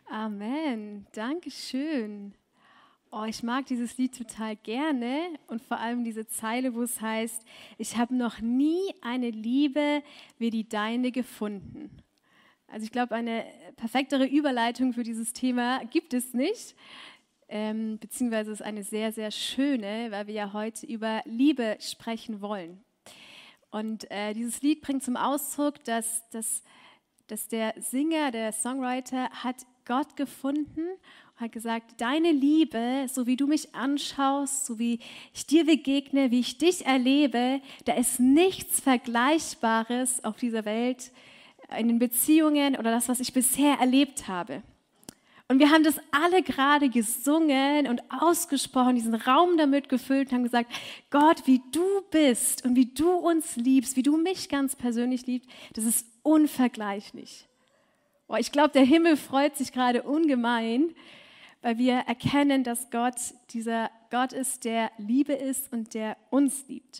Amen. Dankeschön. Oh, ich mag dieses Lied total gerne und vor allem diese Zeile, wo es heißt, ich habe noch nie eine Liebe wie die deine gefunden. Also ich glaube, eine perfektere Überleitung für dieses Thema gibt es nicht, beziehungsweise ist eine sehr, sehr schöne, weil wir ja heute über Liebe sprechen wollen. Und dieses Lied bringt zum Ausdruck, dass der Singer, der Songwriter hat Gott gefunden und hat gesagt, deine Liebe, so wie du mich anschaust, so wie ich dir begegne, wie ich dich erlebe, da ist nichts Vergleichbares auf dieser Welt in den Beziehungen oder das, was ich bisher erlebt habe. Und wir haben das alle gerade gesungen und ausgesprochen, diesen Raum damit gefüllt und haben gesagt, Gott, wie du bist und wie du uns liebst, wie du mich ganz persönlich liebst, das ist unvergleichlich. Oh, ich glaube, der Himmel freut sich gerade ungemein, weil wir erkennen, dass Gott dieser Gott ist, der Liebe ist und der uns liebt.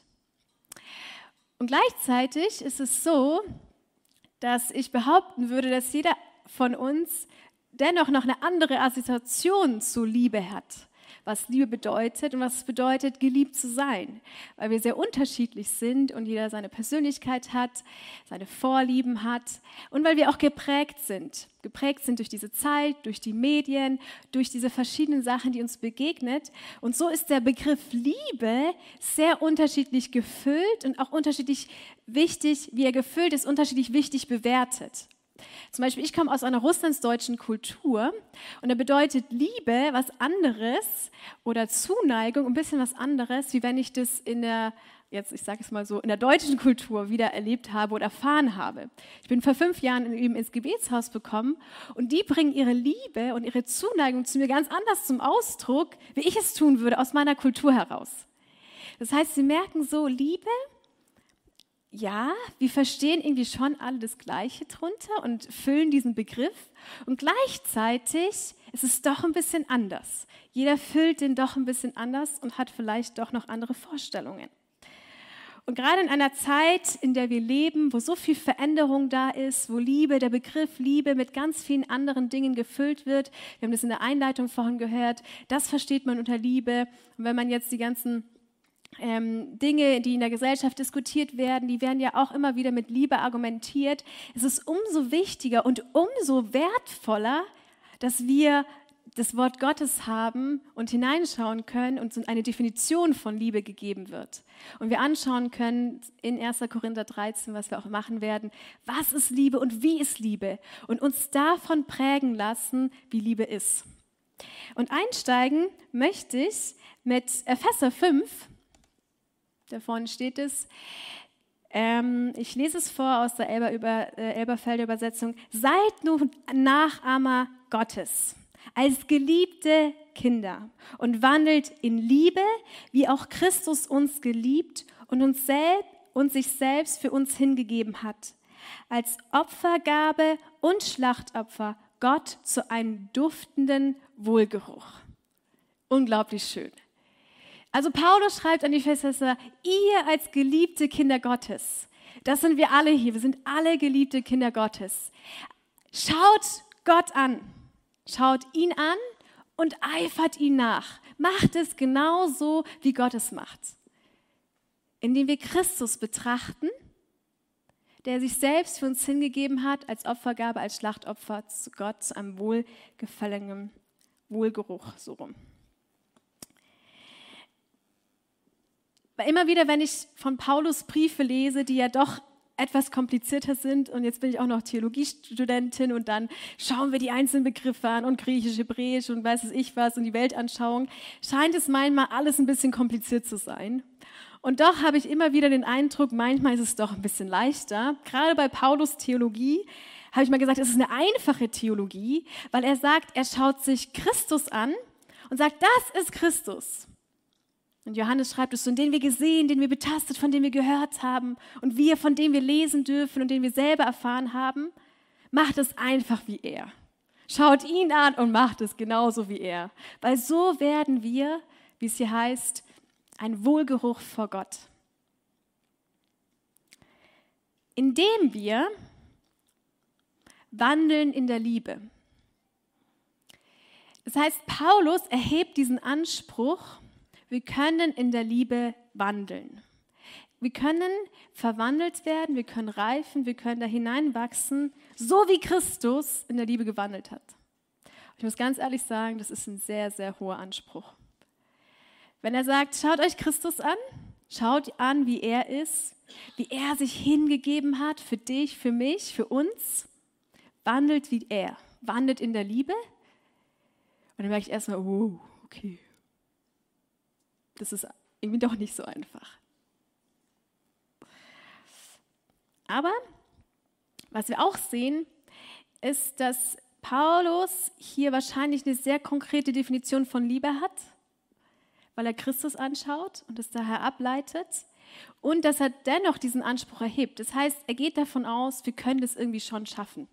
Und gleichzeitig ist es so, dass ich behaupten würde, dass jeder von uns dennoch noch eine andere Assoziation zu Liebe hat, was Liebe bedeutet und was es bedeutet, geliebt zu sein, weil wir sehr unterschiedlich sind und jeder seine Persönlichkeit hat, seine Vorlieben hat und weil wir auch geprägt sind durch diese Zeit, durch die Medien, durch diese verschiedenen Sachen, die uns begegnet. Und so ist der Begriff Liebe sehr unterschiedlich gefüllt und auch unterschiedlich wichtig, wie er gefüllt ist, unterschiedlich wichtig bewertet. Zum Beispiel, ich komme aus einer russlandsdeutschen Kultur und da bedeutet Liebe was anderes oder Zuneigung ein bisschen was anderes, wie wenn ich das in der deutschen Kultur wieder erlebt habe oder erfahren habe. Ich bin vor 5 Jahren eben ins Gebetshaus gekommen und die bringen ihre Liebe und ihre Zuneigung zu mir ganz anders zum Ausdruck, wie ich es tun würde aus meiner Kultur heraus. Das heißt, sie merken so, Liebe, ja, wir verstehen irgendwie schon alle das Gleiche drunter und füllen diesen Begriff und gleichzeitig ist es doch ein bisschen anders. Jeder füllt den doch ein bisschen anders und hat vielleicht doch noch andere Vorstellungen. Und gerade in einer Zeit, in der wir leben, wo so viel Veränderung da ist, wo Liebe, der Begriff Liebe mit ganz vielen anderen Dingen gefüllt wird, wir haben das in der Einleitung vorhin gehört, das versteht man unter Liebe. Und wenn man jetzt die ganzen Dinge, die in der Gesellschaft diskutiert werden, die werden ja auch immer wieder mit Liebe argumentiert. Es ist umso wichtiger und umso wertvoller, dass wir das Wort Gottes haben und hineinschauen können und uns eine Definition von Liebe gegeben wird. Und wir anschauen können in 1. Korinther 13, was wir auch machen werden, was ist Liebe und wie ist Liebe und uns davon prägen lassen, wie Liebe ist. Und einsteigen möchte ich mit Epheser 5, da vorne steht es. Ich lese es vor aus der Elberfelder Übersetzung. Seid nun Nachahmer Gottes, als geliebte Kinder und wandelt in Liebe, wie auch Christus uns geliebt und sich selbst für uns hingegeben hat, als Opfergabe und Schlachtopfer Gott zu einem duftenden Wohlgeruch. Unglaublich schön. Also Paulus schreibt an die Epheser, ihr als geliebte Kinder Gottes, das sind wir alle hier, wir sind alle geliebte Kinder Gottes. Schaut Gott an, schaut ihn an und eifert ihn nach. Macht es genauso, wie Gott es macht. Indem wir Christus betrachten, der sich selbst für uns hingegeben hat, als Opfergabe, als Schlachtopfer zu Gott, zu einem wohlgefallenen Wohlgeruch, so rum. Weil immer wieder, wenn ich von Paulus Briefe lese, die ja doch etwas komplizierter sind, und jetzt bin ich auch noch Theologiestudentin und dann schauen wir die einzelnen Begriffe an und Griechisch, Hebräisch und weiß ich was und die Weltanschauung, scheint es manchmal alles ein bisschen kompliziert zu sein. Und doch habe ich immer wieder den Eindruck, manchmal ist es doch ein bisschen leichter. Gerade bei Paulus Theologie habe ich mal gesagt, es ist eine einfache Theologie, weil er sagt, er schaut sich Christus an und sagt, das ist Christus. Und Johannes schreibt es so, den wir gesehen, den wir betastet, von dem wir gehört haben und wir, von dem wir lesen dürfen und den wir selber erfahren haben, macht es einfach wie er. Schaut ihn an und macht es genauso wie er. Weil so werden wir, wie es hier heißt, ein Wohlgeruch vor Gott. Indem wir wandeln in der Liebe. Das heißt, Paulus erhebt diesen Anspruch, wir können in der Liebe wandeln. Wir können verwandelt werden, wir können reifen, wir können da hineinwachsen, so wie Christus in der Liebe gewandelt hat. Ich muss ganz ehrlich sagen, das ist ein sehr, sehr hoher Anspruch. Wenn er sagt, schaut euch Christus an, schaut an, wie er ist, wie er sich hingegeben hat für dich, für mich, für uns, wandelt wie er, wandelt in der Liebe. Und dann merke ich erstmal, wow, okay, das ist irgendwie doch nicht so einfach. Aber was wir auch sehen, ist, dass Paulus hier wahrscheinlich eine sehr konkrete Definition von Liebe hat, weil er Christus anschaut und es daher ableitet und dass er dennoch diesen Anspruch erhebt. Das heißt, er geht davon aus, wir können das irgendwie schon schaffen.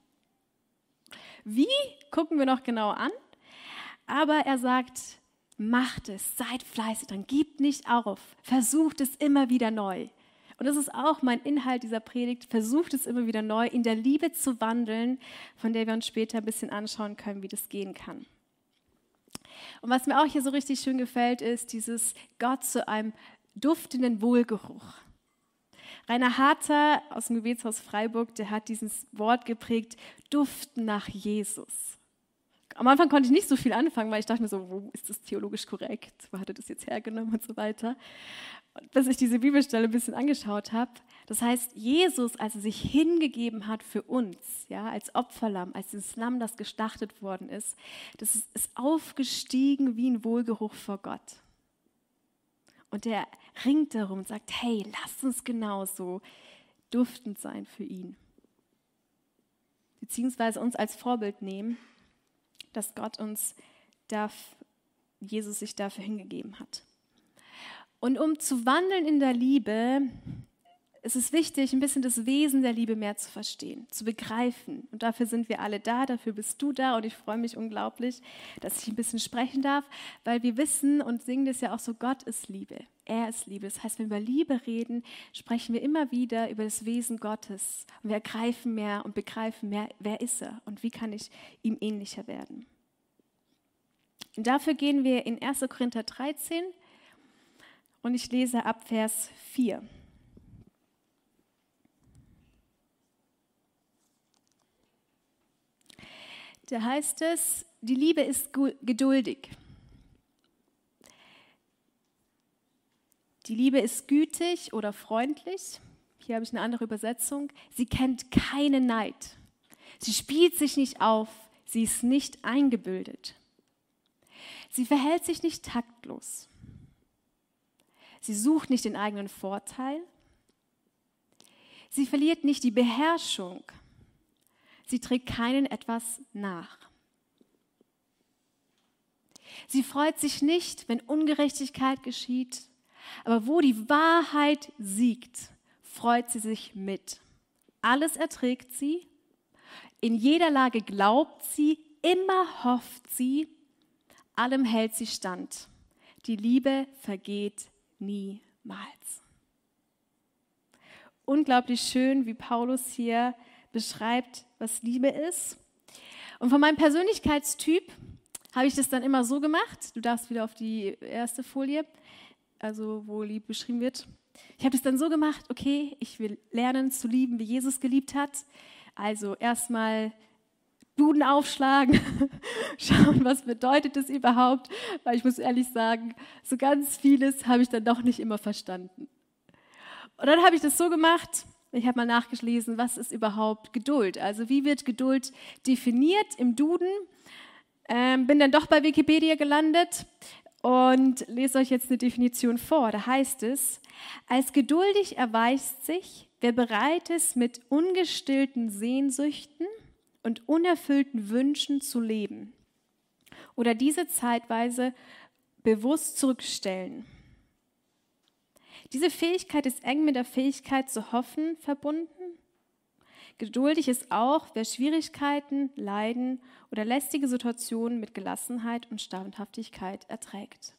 Wie, gucken wir noch genau an, aber er sagt, macht es, seid fleißig dran, gebt nicht auf, versucht es immer wieder neu. Und das ist auch mein Inhalt dieser Predigt, versucht es immer wieder neu, in der Liebe zu wandeln, von der wir uns später ein bisschen anschauen können, wie das gehen kann. Und was mir auch hier so richtig schön gefällt, ist dieses Gott zu einem duftenden Wohlgeruch. Rainer Harter aus dem Gebetshaus Freiburg, der hat dieses Wort geprägt, duften nach Jesus. Am Anfang konnte ich nicht so viel anfangen, weil ich dachte mir so, wo ist das theologisch korrekt? Wo hat er das jetzt hergenommen und so weiter? Und bis ich diese Bibelstelle ein bisschen angeschaut habe, das heißt, Jesus, als er sich hingegeben hat für uns, ja, als Opferlamm, als dieses Lamm, das geschlachtet worden ist, das ist aufgestiegen wie ein Wohlgeruch vor Gott. Und er ringt darum und sagt, hey, lasst uns genauso duftend sein für ihn. Beziehungsweise uns als Vorbild nehmen, dass Gott uns Jesus sich dafür hingegeben hat. Und um zu wandeln in der Liebe, ist es wichtig, ein bisschen das Wesen der Liebe mehr zu verstehen, zu begreifen. Und dafür sind wir alle da, dafür bist du da und ich freue mich unglaublich, dass ich ein bisschen sprechen darf, weil wir wissen und singen das ja auch so, Gott ist Liebe, er ist Liebe. Das heißt, wenn wir über Liebe reden, sprechen wir immer wieder über das Wesen Gottes und wir ergreifen mehr und begreifen mehr, wer ist er und wie kann ich ihm ähnlicher werden. Und dafür gehen wir in 1. Korinther 13 und ich lese ab Vers 4. Da heißt es, die Liebe ist geduldig. Die Liebe ist gütig oder freundlich. Hier habe ich eine andere Übersetzung. Sie kennt keinen Neid. Sie spielt sich nicht auf. Sie ist nicht eingebildet. Sie verhält sich nicht taktlos. Sie sucht nicht den eigenen Vorteil. Sie verliert nicht die Beherrschung. Sie trägt keinen etwas nach. Sie freut sich nicht, wenn Ungerechtigkeit geschieht, aber wo die Wahrheit siegt, freut sie sich mit. Alles erträgt sie, in jeder Lage glaubt sie, immer hofft sie, allem hält sie stand. Die Liebe vergeht niemals. Unglaublich schön, wie Paulus hier beschreibt, was Liebe ist. Und von meinem Persönlichkeitstyp habe ich das dann immer so gemacht. Du darfst wieder auf die erste Folie, also wo Liebe beschrieben wird. Ich habe das dann so gemacht, okay, ich will lernen zu lieben, wie Jesus geliebt hat. Also erstmal Duden aufschlagen, schauen, was bedeutet das überhaupt, weil ich muss ehrlich sagen, so ganz vieles habe ich dann doch nicht immer verstanden. Und dann habe ich das so gemacht, ich habe mal nachgelesen, was ist überhaupt Geduld? Also wie wird Geduld definiert im Duden? Bin dann doch bei Wikipedia gelandet und lese euch jetzt eine Definition vor. Da heißt es, als geduldig erweist sich, wer bereit ist, mit ungestillten Sehnsüchten und unerfüllten Wünschen zu leben oder diese zeitweise bewusst zurückstellen. Diese Fähigkeit ist eng mit der Fähigkeit zu hoffen verbunden. Geduldig ist auch, wer Schwierigkeiten, Leiden oder lästige Situationen mit Gelassenheit und Standhaftigkeit erträgt.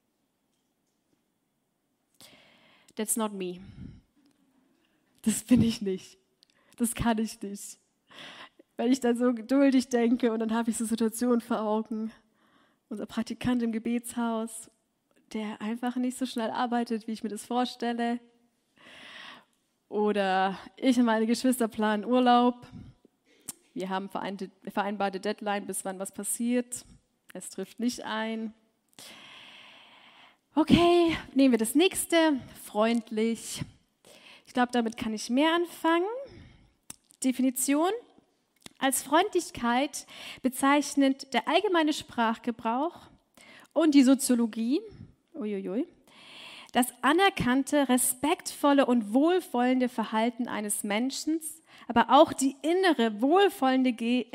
That's not me. Das bin ich nicht. Das kann ich nicht. Wenn ich dann so geduldig denke und dann habe ich so Situationen vor Augen, unser Praktikant im Gebetshaus, der einfach nicht so schnell arbeitet, wie ich mir das vorstelle. Oder ich und meine Geschwister planen Urlaub. Wir haben vereinbarte Deadline, bis wann was passiert. Es trifft nicht ein. Okay, nehmen wir das nächste. Freundlich. Ich glaube, damit kann ich mehr anfangen. Definition. Als Freundlichkeit bezeichnet der allgemeine Sprachgebrauch und die Soziologie das anerkannte, respektvolle und wohlwollende Verhalten eines Menschen, aber auch die innere, wohlwollende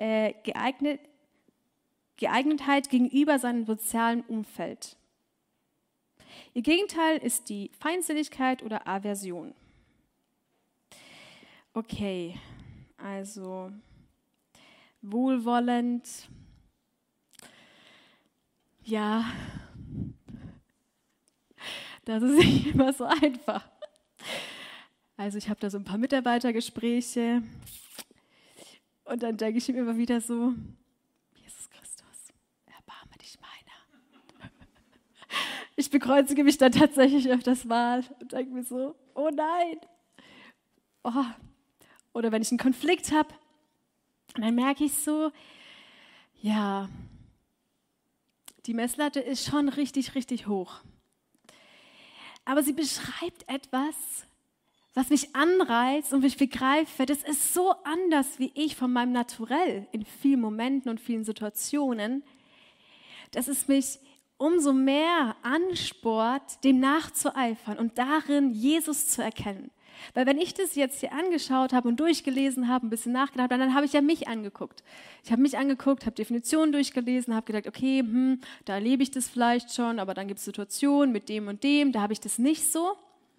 Geeignetheit gegenüber seinem sozialen Umfeld. Ihr Gegenteil ist die Feindseligkeit oder Aversion. Okay, also wohlwollend, ja, das ist nicht immer so einfach. Also ich habe da so ein paar Mitarbeitergespräche und dann denke ich mir immer wieder so, Jesus Christus, erbarme dich meiner. Ich bekreuzige mich dann tatsächlich öfters mal und denke mir so, oh nein. Oh. Oder wenn ich einen Konflikt habe, dann merke ich so, ja, die Messlatte ist schon richtig, richtig hoch. Aber sie beschreibt etwas, was mich anreizt und ich begreife, das ist so anders wie ich von meinem Naturell in vielen Momenten und vielen Situationen, dass es mich umso mehr anspornt, dem nachzueifern und darin Jesus zu erkennen. Weil wenn ich das jetzt hier angeschaut habe und durchgelesen habe, ein bisschen nachgedacht habe, dann habe ich ja mich angeguckt. Ich habe mich angeguckt, habe Definitionen durchgelesen, habe gedacht, okay, da erlebe ich das vielleicht schon, aber dann gibt es Situationen mit dem und dem, da habe ich das nicht so.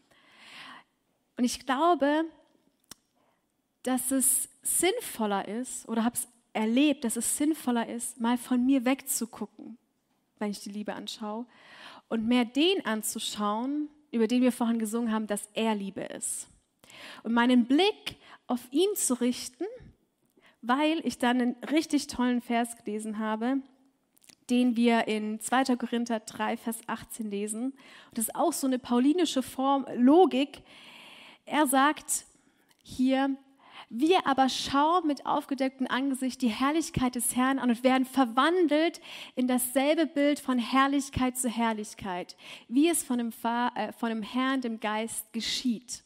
Und ich glaube, dass es sinnvoller ist, oder habe es erlebt, dass es sinnvoller ist, mal von mir wegzugucken, wenn ich die Liebe anschaue, und mehr den anzuschauen, über den wir vorhin gesungen haben, dass er Liebe ist. Und meinen Blick auf ihn zu richten, weil ich dann einen richtig tollen Vers gelesen habe, den wir in 2. Korinther 3, Vers 18 lesen. Und das ist auch so eine paulinische Logik. Er sagt hier, wir aber schauen mit aufgedecktem Angesicht die Herrlichkeit des Herrn an und werden verwandelt in dasselbe Bild von Herrlichkeit zu Herrlichkeit, wie es von dem Herrn, dem Geist, geschieht.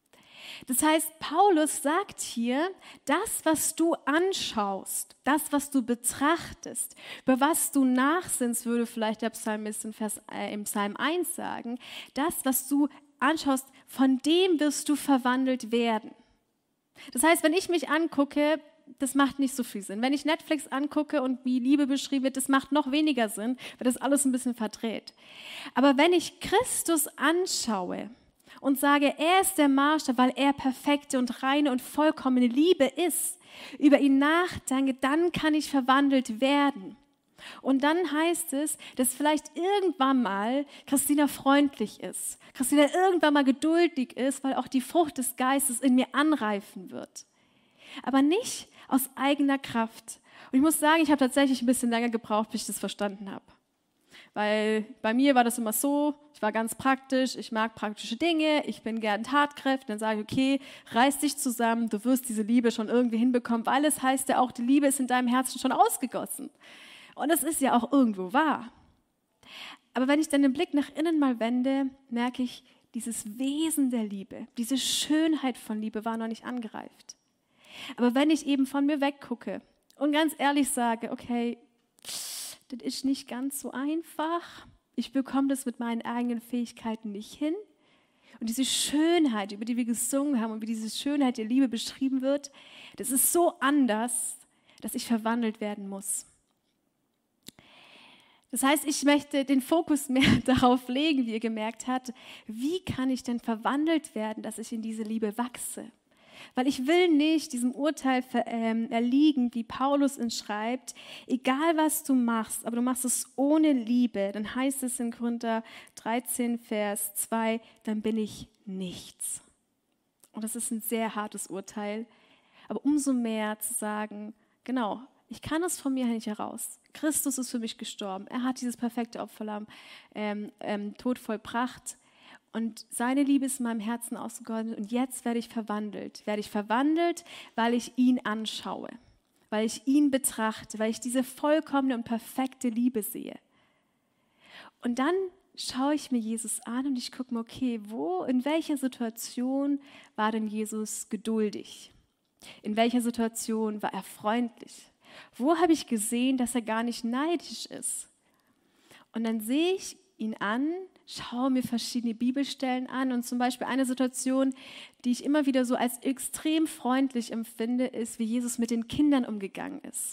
Das heißt, Paulus sagt hier, das, was du anschaust, das, was du betrachtest, über was du nachsinnst, würde vielleicht der Psalmist im Psalm 1 sagen, das, was du anschaust, von dem wirst du verwandelt werden. Das heißt, wenn ich mich angucke, das macht nicht so viel Sinn. Wenn ich Netflix angucke und wie Liebe beschrieben wird, das macht noch weniger Sinn, weil das alles ein bisschen verdreht. Aber wenn ich Christus anschaue und sage, er ist der Maßstab, weil er perfekte und reine und vollkommene Liebe ist, über ihn nachdenke, dann kann ich verwandelt werden. Und dann heißt es, dass vielleicht irgendwann mal Christina freundlich ist, Christina irgendwann mal geduldig ist, weil auch die Frucht des Geistes in mir anreifen wird. Aber nicht aus eigener Kraft. Und ich muss sagen, ich habe tatsächlich ein bisschen länger gebraucht, bis ich das verstanden habe. Weil bei mir war das immer so, ich war ganz praktisch, ich mag praktische Dinge, ich bin gern tatkräftig, dann sage ich, okay, reiß dich zusammen, du wirst diese Liebe schon irgendwie hinbekommen, weil es heißt ja auch, die Liebe ist in deinem Herzen schon ausgegossen. Und das ist ja auch irgendwo wahr. Aber wenn ich dann den Blick nach innen mal wende, merke ich, dieses Wesen der Liebe, diese Schönheit von Liebe war noch nicht angereift. Aber wenn ich eben von mir weggucke und ganz ehrlich sage, okay, das ist nicht ganz so einfach, ich bekomme das mit meinen eigenen Fähigkeiten nicht hin. Und diese Schönheit, über die wir gesungen haben und wie diese Schönheit der Liebe beschrieben wird, das ist so anders, dass ich verwandelt werden muss. Das heißt, ich möchte den Fokus mehr darauf legen, wie ihr gemerkt habt, wie kann ich denn verwandelt werden, dass ich in diese Liebe wachse? Weil ich will nicht diesem Urteil erliegen, wie Paulus ihn schreibt, egal was du machst, aber du machst es ohne Liebe, dann heißt es in Korinther 13, Vers 2, dann bin ich nichts. Und das ist ein sehr hartes Urteil, aber umso mehr zu sagen, genau, Ich kann es von mir nicht heraus. Christus ist für mich gestorben. Er hat dieses perfekte Opferlamm Tod vollbracht. Und seine Liebe ist in meinem Herzen ausgegossen. Und jetzt werde ich verwandelt. Werde ich verwandelt, weil ich ihn anschaue. Weil ich ihn betrachte. Weil ich diese vollkommene und perfekte Liebe sehe. Und dann schaue ich mir Jesus an und ich gucke mir, okay, in welcher Situation war denn Jesus geduldig? In welcher Situation war er freundlich? Wo habe ich gesehen, dass er gar nicht neidisch ist? Und dann sehe ich ihn an, schaue mir verschiedene Bibelstellen an und zum Beispiel eine Situation, die ich immer wieder so als extrem freundlich empfinde, ist, wie Jesus mit den Kindern umgegangen ist.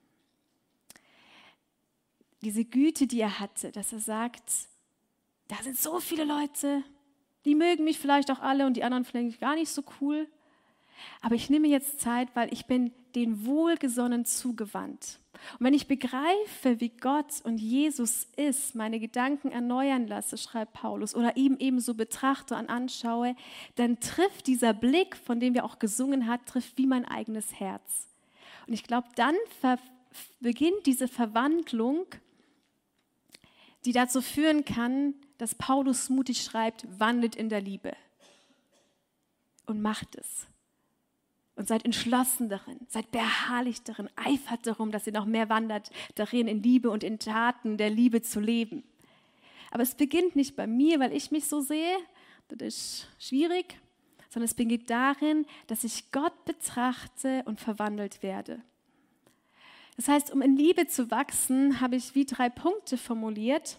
Diese Güte, die er hatte, dass er sagt, da sind so viele Leute, die mögen mich vielleicht auch alle und die anderen vielleicht gar nicht so cool. Aber ich nehme jetzt Zeit, weil ich bin den Wohlgesonnen zugewandt. Und wenn ich begreife, wie Gott und Jesus ist, meine Gedanken erneuern lasse, schreibt Paulus, oder ihm ebenso betrachte und anschaue, dann trifft dieser Blick, von dem wir auch gesungen haben, trifft wie mein eigenes Herz. Und ich glaube, dann beginnt diese Verwandlung, die dazu führen kann, dass Paulus mutig schreibt, wandelt in der Liebe und macht es. Und seid entschlossen darin, seid beharrlich darin, eifert darum, dass ihr noch mehr wandert darin, in Liebe und in Taten der Liebe zu leben. Aber es beginnt nicht bei mir, weil ich mich so sehe, das ist schwierig, sondern es beginnt darin, dass ich Gott betrachte und verwandelt werde. Das heißt, um in Liebe zu wachsen, habe ich wie 3 Punkte formuliert.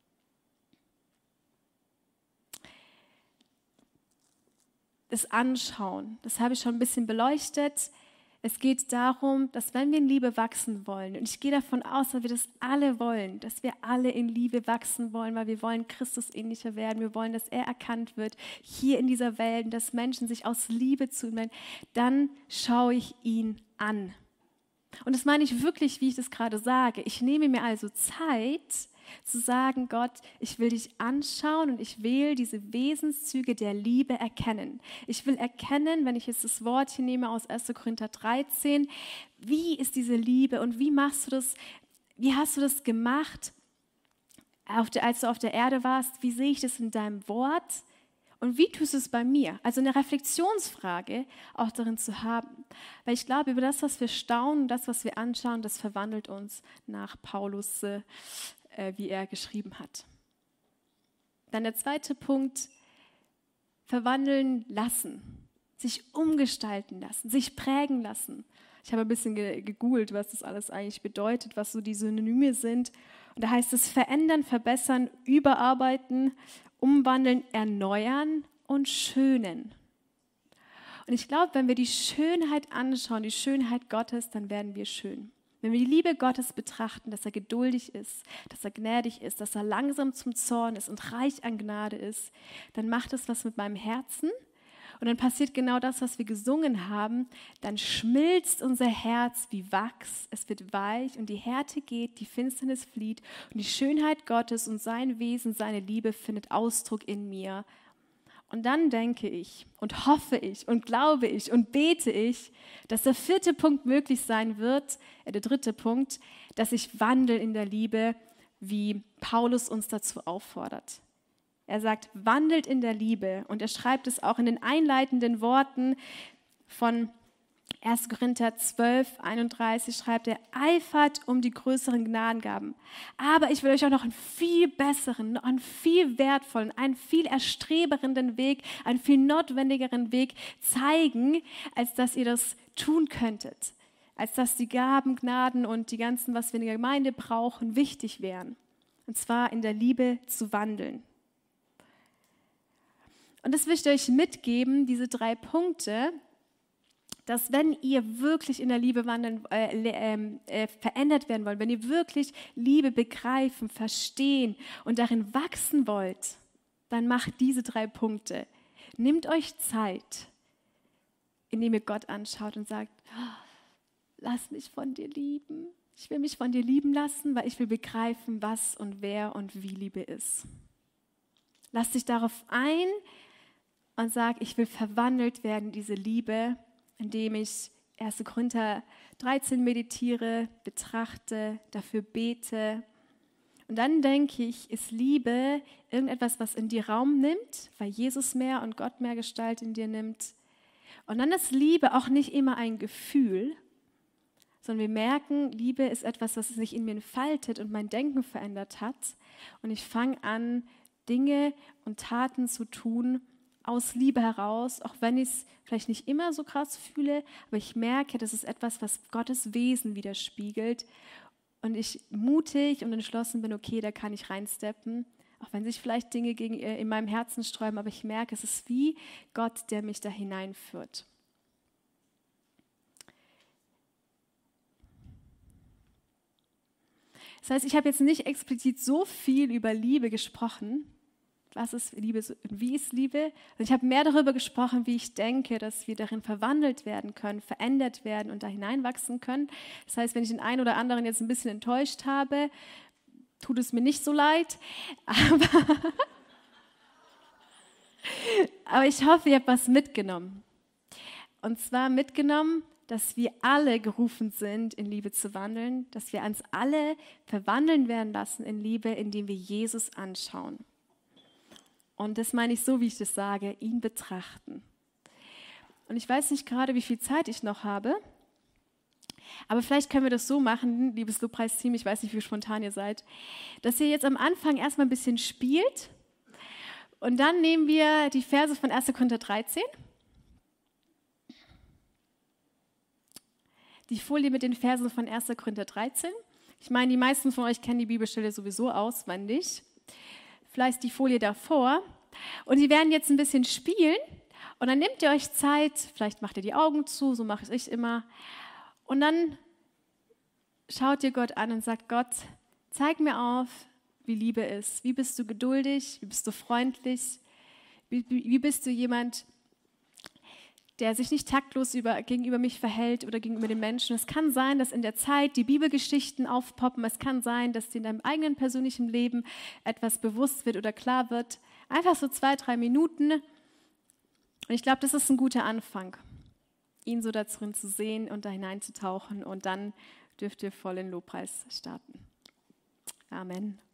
Das Anschauen, das habe ich schon ein bisschen beleuchtet. Es geht darum, dass wenn wir in Liebe wachsen wollen, und ich gehe davon aus, dass wir das alle wollen, dass wir alle in Liebe wachsen wollen, weil wir wollen Christus ähnlicher werden, wir wollen, dass er erkannt wird hier in dieser Welt, dass Menschen sich aus Liebe zu ihm wenden, dann schaue ich ihn an. Und das meine ich wirklich, wie ich das gerade sage. Ich nehme mir also Zeit, zu sagen, Gott, ich will dich anschauen und ich will diese Wesenszüge der Liebe erkennen. Ich will erkennen, wenn ich jetzt das Wort hier nehme aus 1. Korinther 13, wie ist diese Liebe und wie machst du das, wie hast du das gemacht, als du auf der Erde warst, wie sehe ich das in deinem Wort und wie tust du es bei mir? Also eine Reflexionsfrage auch darin zu haben, weil ich glaube, über das, was wir staunen, das, was wir anschauen, das verwandelt uns nach Paulus, wie er geschrieben hat. Dann der zweite Punkt, verwandeln lassen, sich umgestalten lassen, sich prägen lassen. Ich habe ein bisschen gegoogelt, was das alles eigentlich bedeutet, was so die Synonyme sind. Und da heißt es verändern, verbessern, überarbeiten, umwandeln, erneuern und schönen. Und ich glaube, wenn wir die Schönheit anschauen, die Schönheit Gottes, dann werden wir schön. Wenn wir die Liebe Gottes betrachten, dass er geduldig ist, dass er gnädig ist, dass er langsam zum Zorn ist und reich an Gnade ist, dann macht es was mit meinem Herzen und dann passiert genau das, was wir gesungen haben. Dann schmilzt unser Herz wie Wachs, es wird weich und die Härte geht, die Finsternis flieht und die Schönheit Gottes und sein Wesen, seine Liebe findet Ausdruck in mir. Und dann denke ich und hoffe ich und glaube ich und bete ich, dass der 4. Punkt möglich sein wird, der 3. Punkt, dass ich wandle in der Liebe, wie Paulus uns dazu auffordert. Er sagt, wandelt in der Liebe und er schreibt es auch in den einleitenden Worten von 1. Korinther 12, 31 schreibt er, eifert um die größeren Gnadengaben. Aber ich will euch auch noch einen viel besseren, einen viel wertvollen, einen viel erstrebernden Weg, einen viel notwendigeren Weg zeigen, als dass ihr das tun könntet. Als dass die Gaben, Gnaden und die ganzen, was wir in der Gemeinde brauchen, wichtig wären. Und zwar in der Liebe zu wandeln. Und das will ich euch mitgeben, diese 3 Punkte, dass wenn ihr wirklich in der Liebe wandeln, verändert werden wollt, wenn ihr wirklich Liebe begreifen, verstehen und darin wachsen wollt, dann macht diese 3 Punkte. Nehmt euch Zeit, indem ihr Gott anschaut und sagt, lass mich von dir lieben. Ich will mich von dir lieben lassen, weil ich will begreifen, was und wer und wie Liebe ist. Lass dich darauf ein und sag, ich will verwandelt werden in diese Liebe, indem ich 1. Korinther 13 meditiere, betrachte, dafür bete. Und dann denke ich, ist Liebe irgendetwas, was in dir Raum nimmt, weil Jesus mehr und Gott mehr Gestalt in dir nimmt. Und dann ist Liebe auch nicht immer ein Gefühl, sondern wir merken, Liebe ist etwas, was sich in mir entfaltet und mein Denken verändert hat. Und ich fange an, Dinge und Taten zu tun aus Liebe heraus, auch wenn ich es vielleicht nicht immer so krass fühle, aber ich merke, das ist etwas, was Gottes Wesen widerspiegelt. Und ich mutig und entschlossen bin, okay, da kann ich reinsteppen, auch wenn sich vielleicht Dinge in meinem Herzen sträuben, aber ich merke, es ist wie Gott, der mich da hineinführt. Das heißt, ich habe jetzt nicht explizit so viel über Liebe gesprochen. Was ist Liebe? Wie ist Liebe? Und ich habe mehr darüber gesprochen, wie ich denke, dass wir darin verwandelt werden können, verändert werden und da hineinwachsen können. Das heißt, wenn ich den einen oder anderen jetzt ein bisschen enttäuscht habe, tut es mir nicht so leid. Aber ich hoffe, ihr habt was mitgenommen. Und zwar mitgenommen, dass wir alle gerufen sind, in Liebe zu wandeln, dass wir uns alle verwandeln werden lassen in Liebe, indem wir Jesus anschauen. Und das meine ich so, wie ich das sage, ihn betrachten. Und ich weiß nicht gerade, wie viel Zeit ich noch habe, aber vielleicht können wir das so machen, liebes Lobpreisteam, ich weiß nicht, wie spontan ihr seid, dass ihr jetzt am Anfang erstmal ein bisschen spielt und dann nehmen wir die Verse von 1. Korinther 13. Die Folie mit den Versen von 1. Korinther 13. Ich meine, die meisten von euch kennen die Bibelstelle sowieso auswendig. Vielleicht die Folie davor. Und die werden jetzt ein bisschen spielen. Und dann nehmt ihr euch Zeit, vielleicht macht ihr die Augen zu, so mache ich immer. Und dann schaut ihr Gott an und sagt, Gott, zeig mir auf, wie Liebe ist. Wie bist du geduldig? Wie bist du freundlich? Wie bist du jemand, der sich nicht taktlos gegenüber mich verhält oder gegenüber den Menschen. Es kann sein, dass in der Zeit die Bibelgeschichten aufpoppen. Es kann sein, dass dir in deinem eigenen persönlichen Leben etwas bewusst wird oder klar wird. Einfach so 2-3 Minuten. Und ich glaube, das ist ein guter Anfang, ihn so da drin zu sehen und da hineinzutauchen. Und dann dürft ihr voll in Lobpreis starten. Amen.